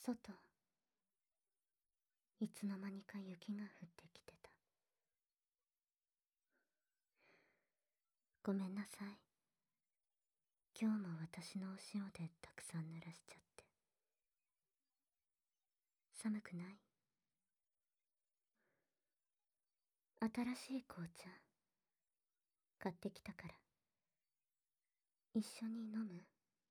外、いつの間にか雪が降ってきてた。ごめんなさい。今日も私のお塩でたくさん濡らしちゃって。寒くない？新しい紅茶買ってきたから一緒に飲む？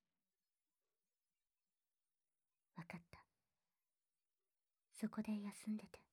わかった。そこで休んでて。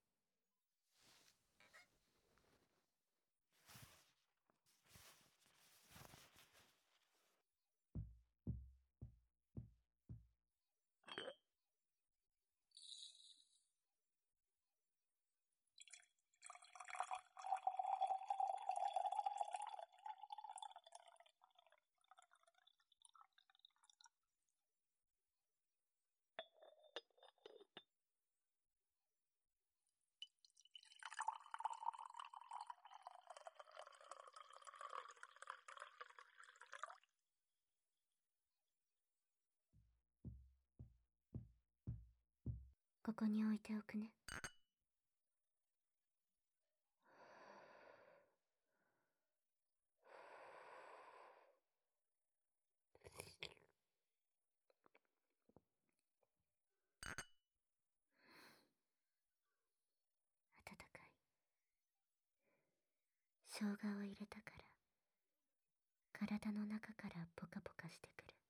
ここに置いておくね。温かい。生姜を入れたから体の中からポカポカしてくる。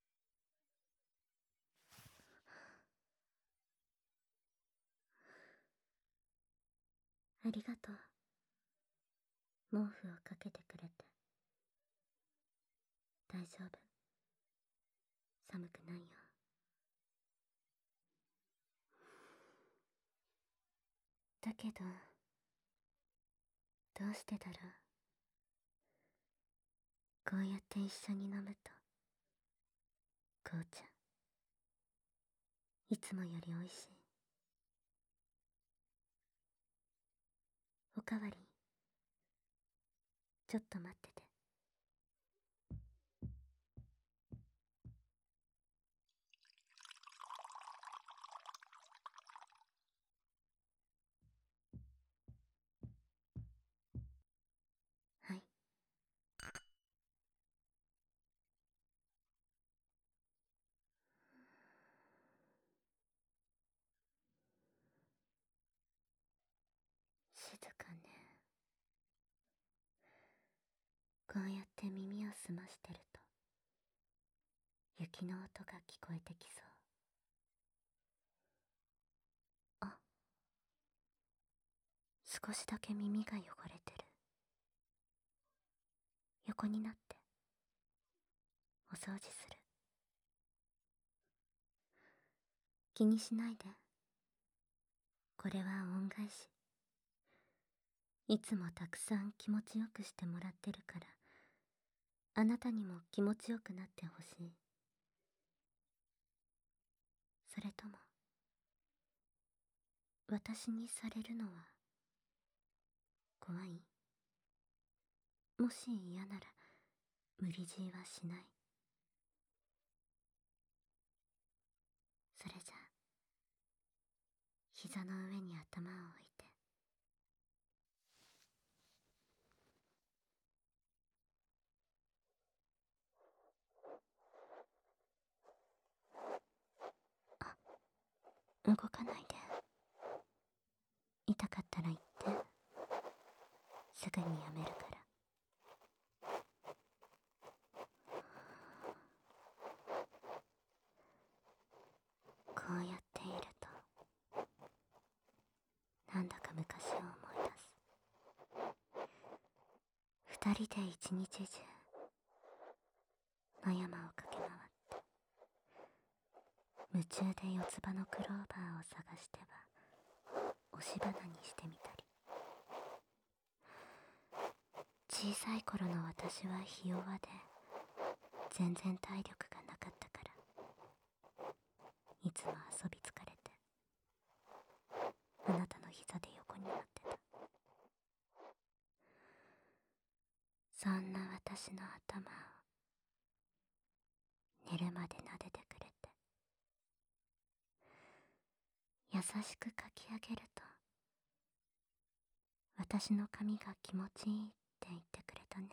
ありがとう。毛布をかけてくれて。大丈夫。寒くないよ。だけど、どうしてだろう。こうやって一緒に飲むと、紅茶、いつもより美味しい。おかわり、ちょっと待ってて。はい。静かね。こうやって耳を澄ましてると、雪の音が聞こえてきそう。あ、少しだけ耳が汚れてる。横になってお掃除する。気にしないで。これは恩返し。いつもたくさん気持ちよくしてもらってるから、あなたにも気持ちよくなってほしい。それとも、私にされるのは怖い？もし嫌なら無理強いはしない。それじゃあ、膝の上に頭を置いて。あ、動かないで。痛かったら言って。すぐにやめるから。こうやっていると、なんだか昔を思い出す。二人で一日中野山を駆け回って、夢中で四つ葉のクローバーを探しては押し花にしてみたり。小さい頃の私はひ弱で全然体力がなかったから、いつも遊び疲れてあなたの膝で横になってた。そんな私の頭を寝るまで撫でてくれて、 優しくかき上げると、私の髪が気持ちいいって言ってくれたね。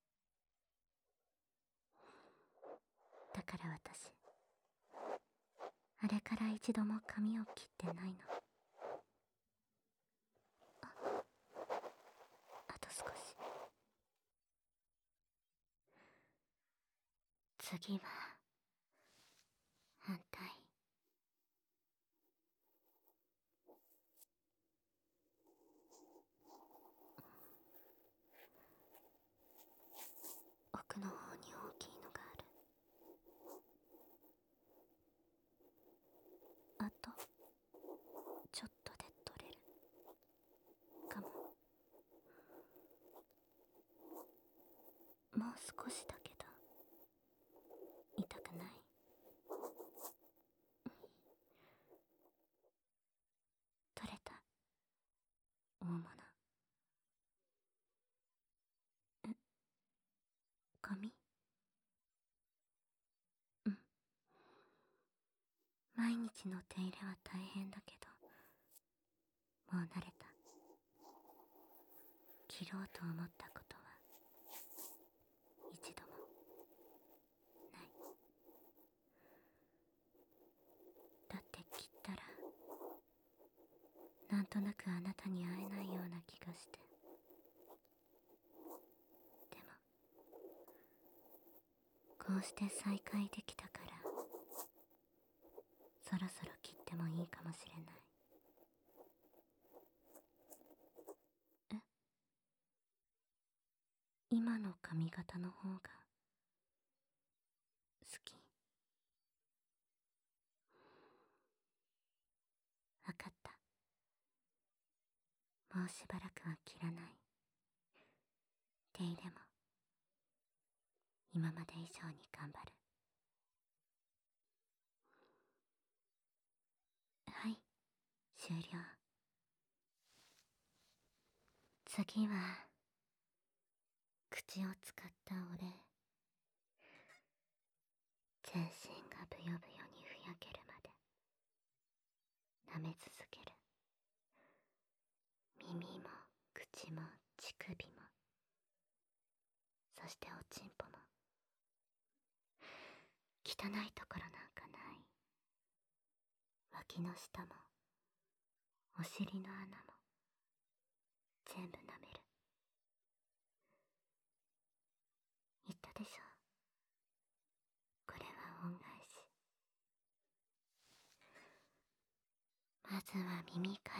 だから私、あれから一度も髪を切ってないの。あと少し。次は反対。奥の方に大きいのがある。あとちょっとで取れるかも。もう少しだけど痛くない？取れた。大物。髪？うん。毎日の手入れは大変だけど、もう慣れた。切ろうと思ったことは一度もない。だって切ったらなんとなくあなたに会えないような気がして。でもこうして再会できたから、そろそろ切ってもいいかもしれない。今の髪型の方が好き？わかった。もうしばらくは切らない。手入れも今まで以上に頑張る。はい、終了。次は口を使ったお礼。全身がブヨブヨにふやけるまで舐め続ける。耳も口も乳首も、そしておちんぽも。汚いところなんかない。脇の下もお尻の穴も全部舐める。言ったでしょ、これは恩返し。まずは耳から。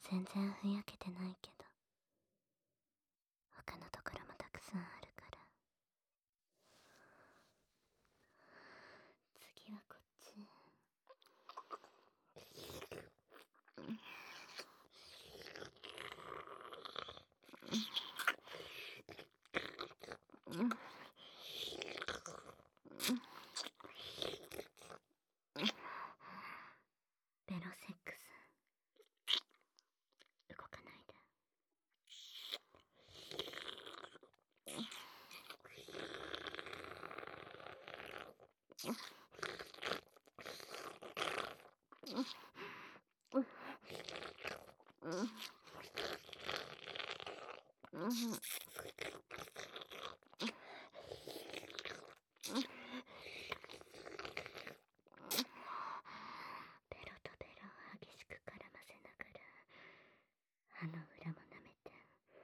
全然ふやけてないけど、他のところもたくさんあるから。次はこっち。ベロセックス、動かないで。ベロとベロを激しく絡ませながら歯の裏も舐めて。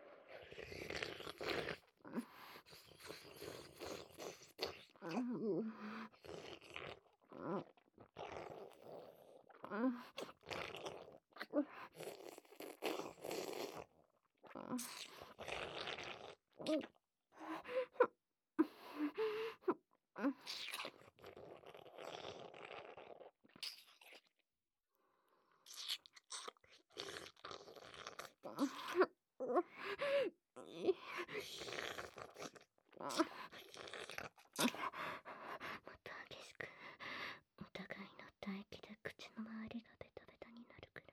もっと激しく、お互いの唾液で口の周りがベタベタになるくらい。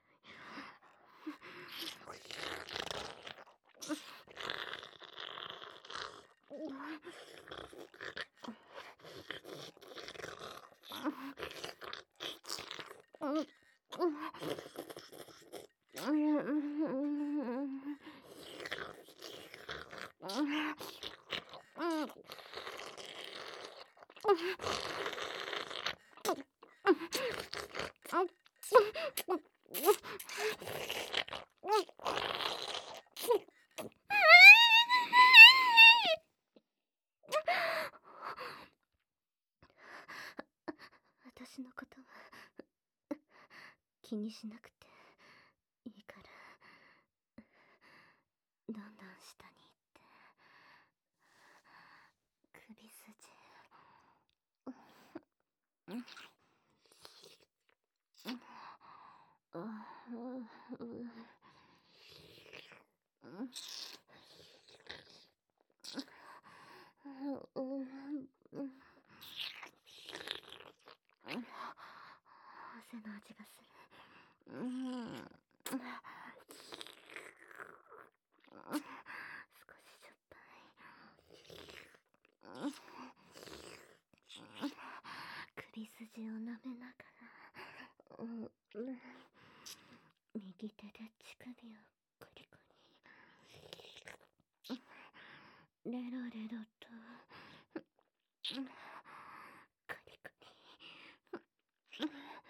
私のことは気にしなくていいから、どんどん下に行って。首筋。汗の味がする。少ししょっぱい。首筋を舐めながら、右手で乳首をコリコリ、レロレロとコリコリ。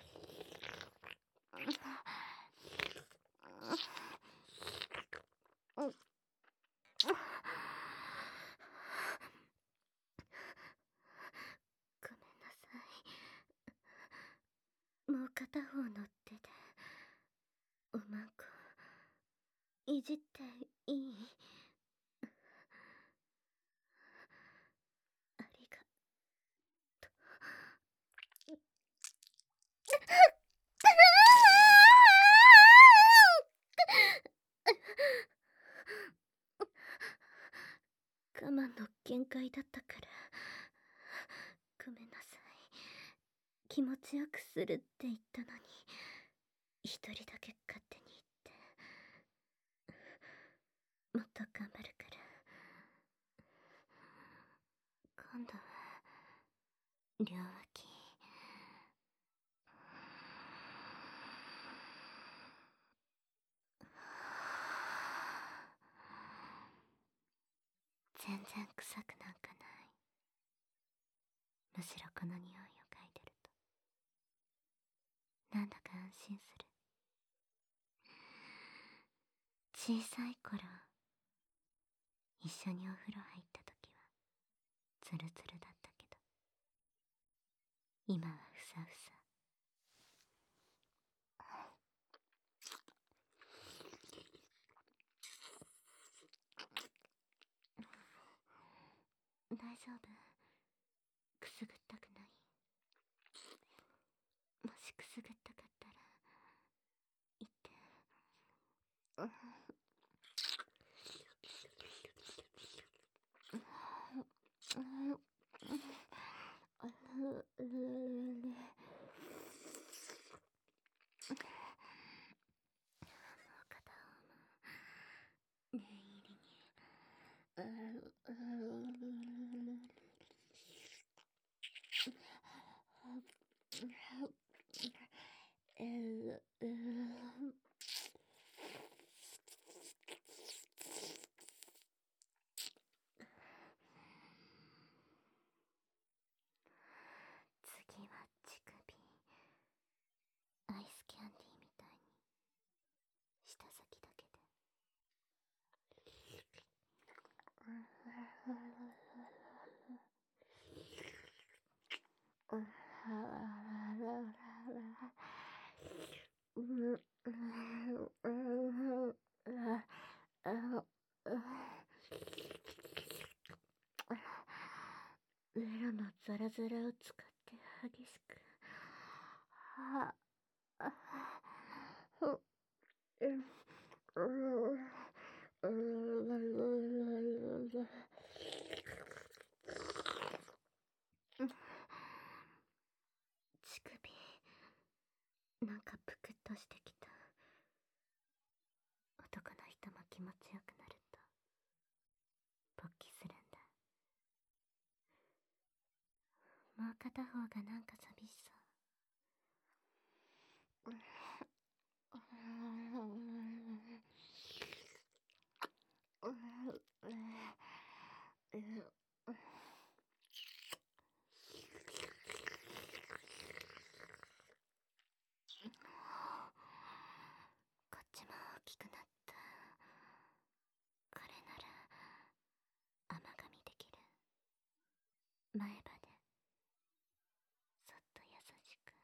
ごめんなさい。もう片方の手でおまんこいじっていい？ありがとう。我慢の限界だったから。ごめんなさい。気持ちよくするって言ったのに、一人だけ勝手に言って。もっと頑張るから。今度は両脇。全然臭くなんかない。むしろこの匂いを嗅いでるとなんだか安心する。小さい頃、一緒にお風呂入った時はツルツルだったけど、今はふさふさ。 丈夫？くすぐったくない？もしくすぐったかったら言って。片方の念入りに。次は乳首。アイスキャンディーみたいに舌先だけで。ベロのザラザラを使って激しく。乳首、なんかぷくっとしてきた。男の人も気持ちよくなると勃起するんだ。もう片方がなんか寂しそう。こっちも大きくなった。これなら甘噛みできる。前歯でそっと優しく。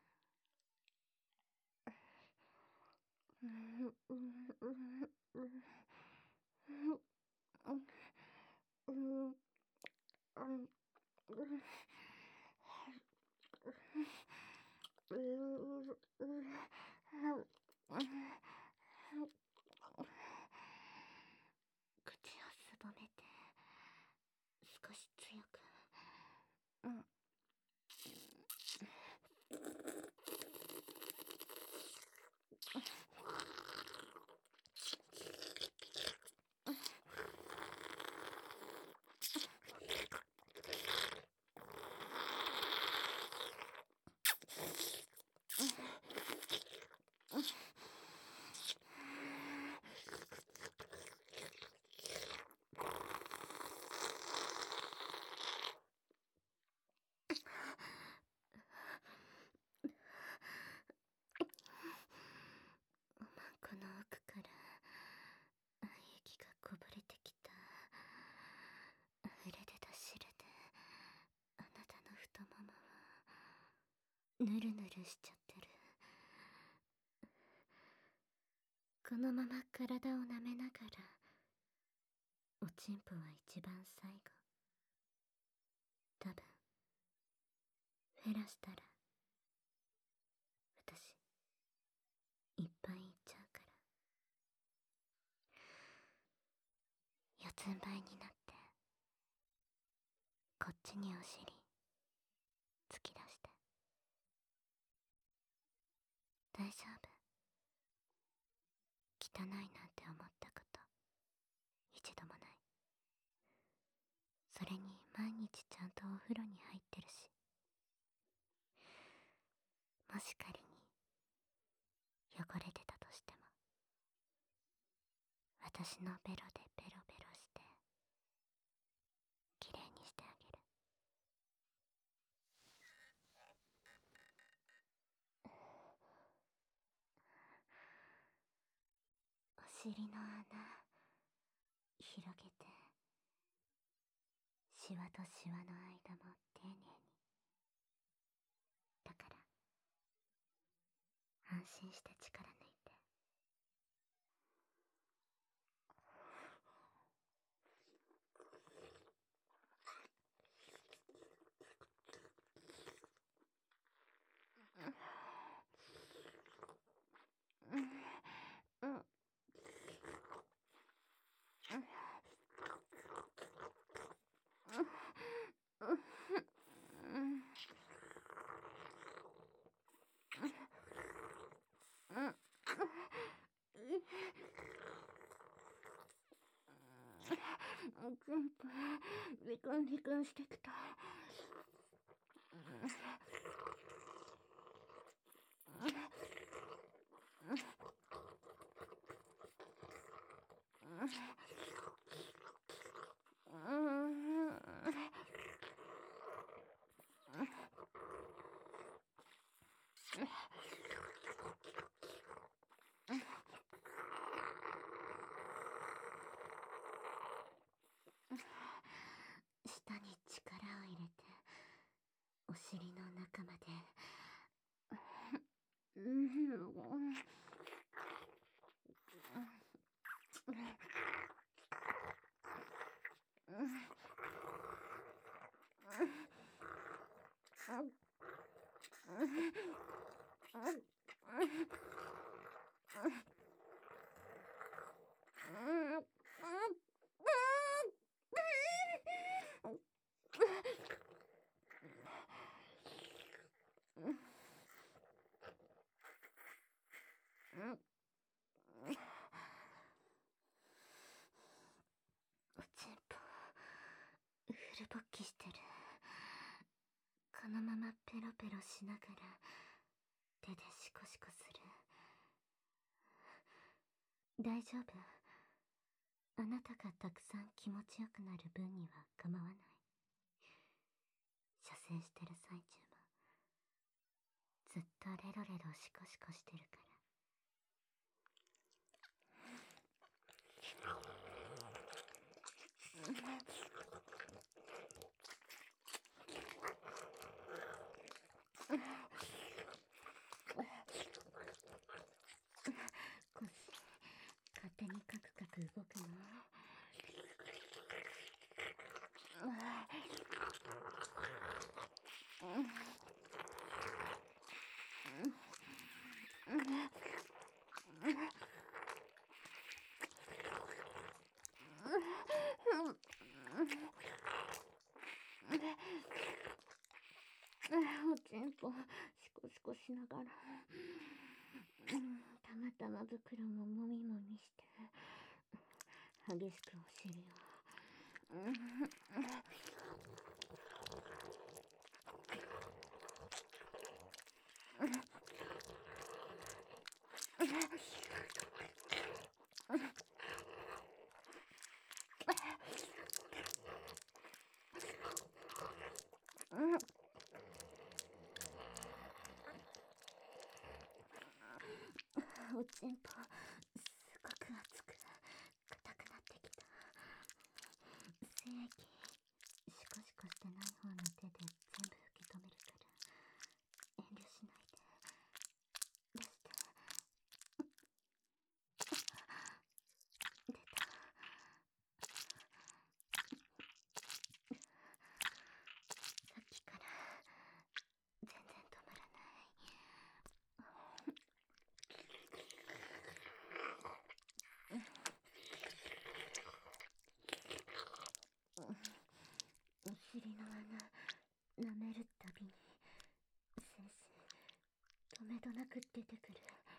口をすぼめて少し強く。この奥から液がこぼれてきた。溢れ出た汁であなたの太ももはぬるぬるしちゃってる。このまま体を舐めながら、おちんぽは一番最後。多分減らしたら私いっぱいいっちゃうから。四つん這いになってこっちにお尻突き出して。大丈夫？汚いなんて思ったこと一度もない。それに毎日ちゃんとお風呂に入ってるし。もし仮に汚れてたとしても、私のベロでベロベロしてきれいにしてあげる。お尻の穴広げて、シワとシワの間も丁寧に。だから安心して力抜いて。 全部ビクンビクンしてきた。舌に力を入れてお尻の中までおちんぽフル勃起してる。このままペロペロしながら手でシコシコする。大丈夫。あなたがたくさん気持ちよくなる分には構わない。射精してる最中もずっとレロレロシコシコしてるから。勝手にカクカク動くの。おちんぽシコシコしながらたまたま袋ももみもみして激しくお尻をおちんぽすごく熱く硬くなってきた。精液シコシコしてない方の手で全部受け止めるから遠慮しないで。出して。出た。さっきから全然止まらない。お尻の穴舐めるたびに精子とめどなく出てくる。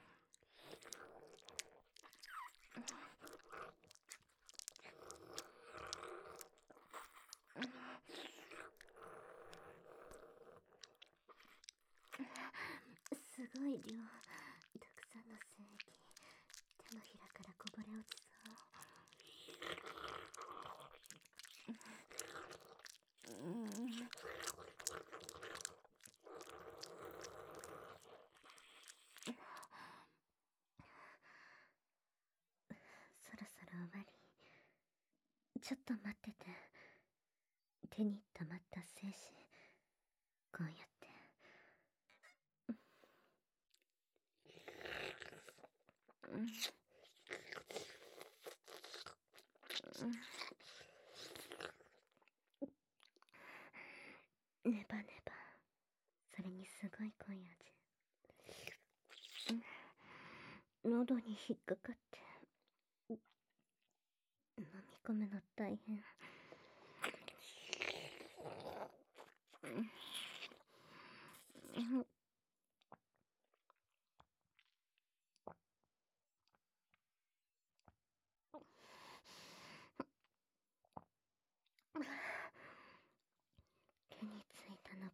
すごい量。たくさんの精液手のひらからこぼれ落ちそう。そろそろ終わり。ちょっと待ってて。手に溜まった精子こうやってネバネバ。それにすごい濃い味。喉に引っかかって飲み込むの大変。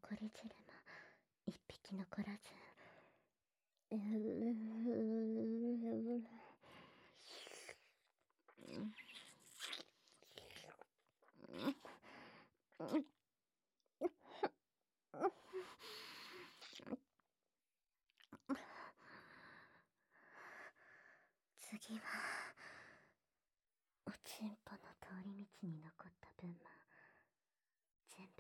残り汁も一匹残らず。次はおちんぽの通り道に残った分も全部。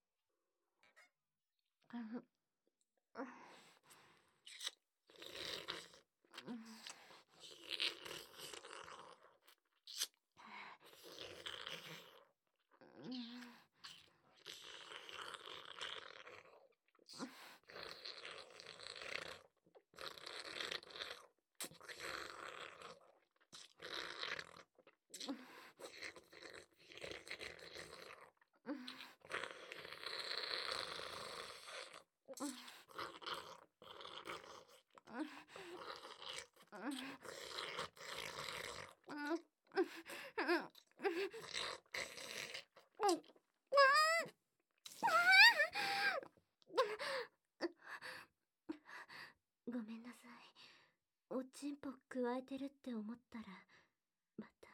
ごめんなさい。おちんぽくわえてるって思ったらまた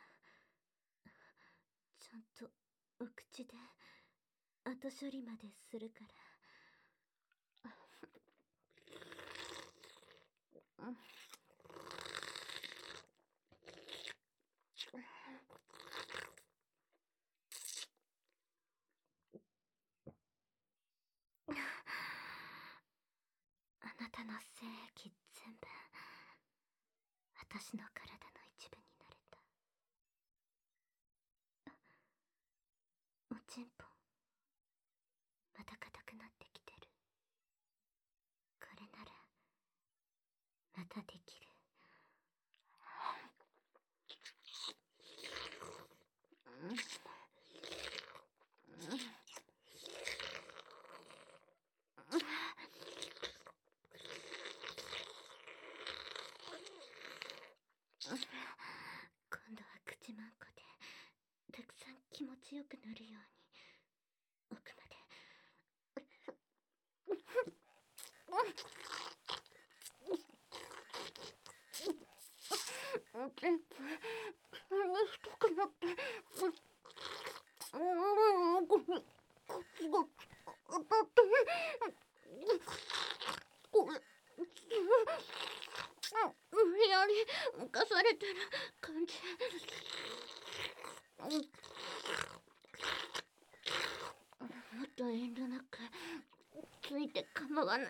ちゃんとお口で後処理までするから。あなたの精液全部私の体の一部になれた。おちんぽまた硬くなってきてる。これならまたできる。今度は口まんこでたくさん気持ちよくなるように奥まで。おちんぽ太くなって口が当たってこれ無理やり浮かされてる感じ。もっと遠慮なくついて構わない。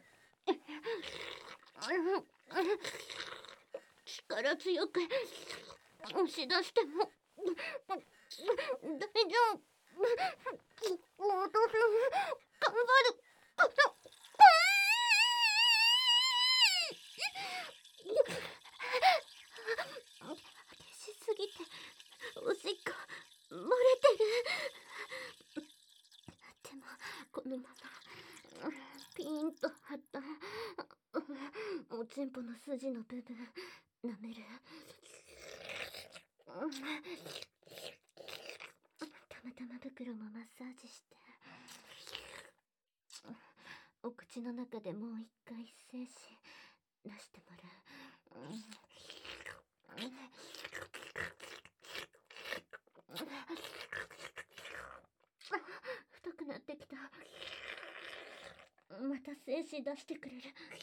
力強く押し出しても大丈夫。私頑張る。激しすぎておしっこ漏れてる。でもこのままピーンと張ったおちんぽの筋の部分舐める。たまたま袋もマッサージしてお口の中でもう一回精子出してもらう。太くなってきた。また精子出してくれる。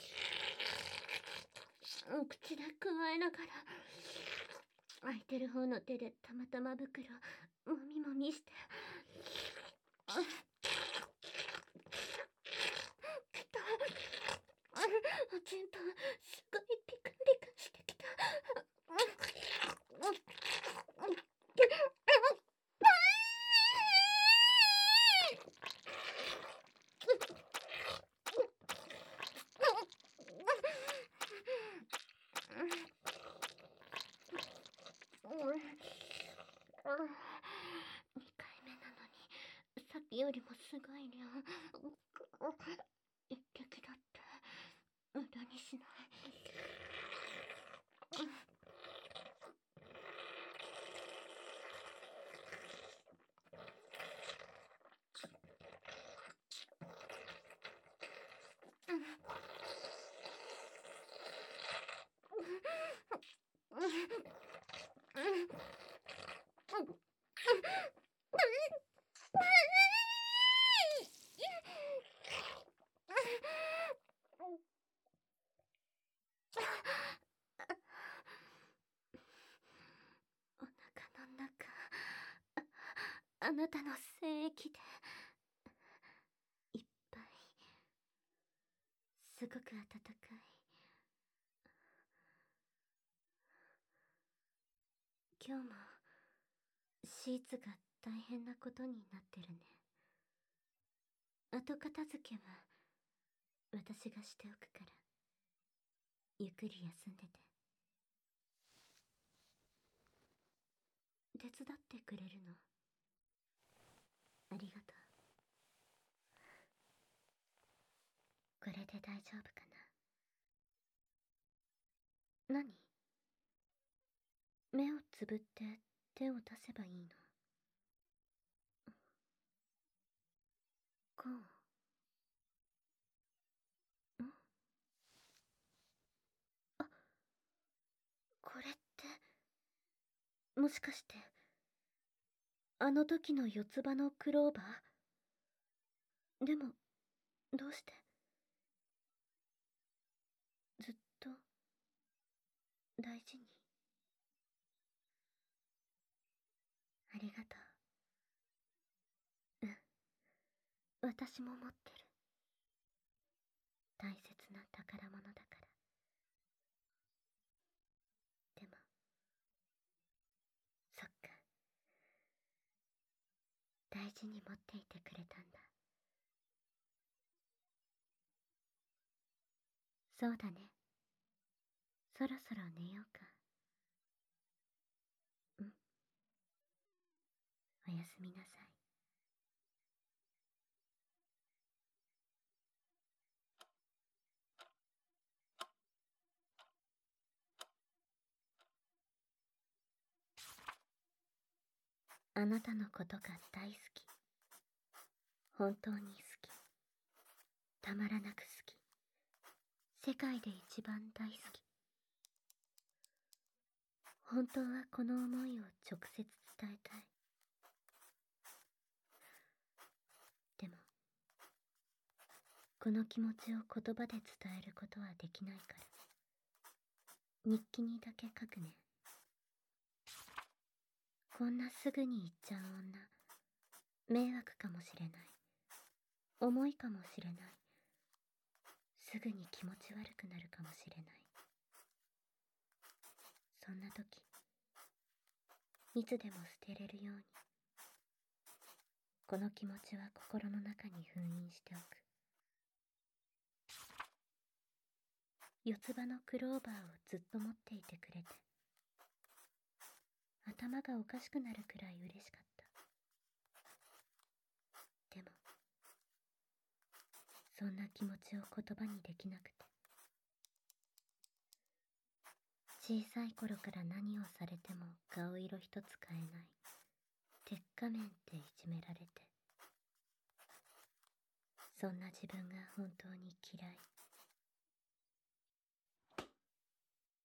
お口でくわえながら空いてる方の手でたまたま袋もみもみして。きた。おちんぽすごいピクピクしてきた。2回目なのにさっきよりもすごい量。一滴だって無駄にしない。 あなたの精液でいっぱい、すごく温かい。今日もシーツが大変なことになってるね。後片付けは私がしておくから、ゆっくり休んでて。手伝ってくれるの？ありがとう。これで大丈夫かな？何？目をつぶって手を出せばいいの？こう？あ、これって、もしかして、あの時の四つ葉のクローバー？でも、どうして？ずっと、大事に。ありがとう。うん。私も持ってる。大切な宝物だから。でも、そっか。大事に持っていてくれたんだ。そうだね。そろそろ寝ようか。うん。おやすみなさい。あなたのことが大好き。本当に好き。たまらなく好き。世界で一番大好き。本当はこの思いを直接伝えたい。でも、この気持ちを言葉で伝えることはできないから、日記にだけ書くね。こんなすぐに言っちゃう女、迷惑かもしれない。重いかもしれない。すぐに気持ち悪くなるかもしれない。そんな時、いつでも捨てれるように、この気持ちは心の中に封印しておく。四つ葉のクローバーをずっと持っていてくれて、頭がおかしくなるくらい嬉しかった。でも、そんな気持ちを言葉にできなくて、小さい頃から何をされても顔色一つ変えない、鉄仮面っていじめられて、そんな自分が本当に嫌い。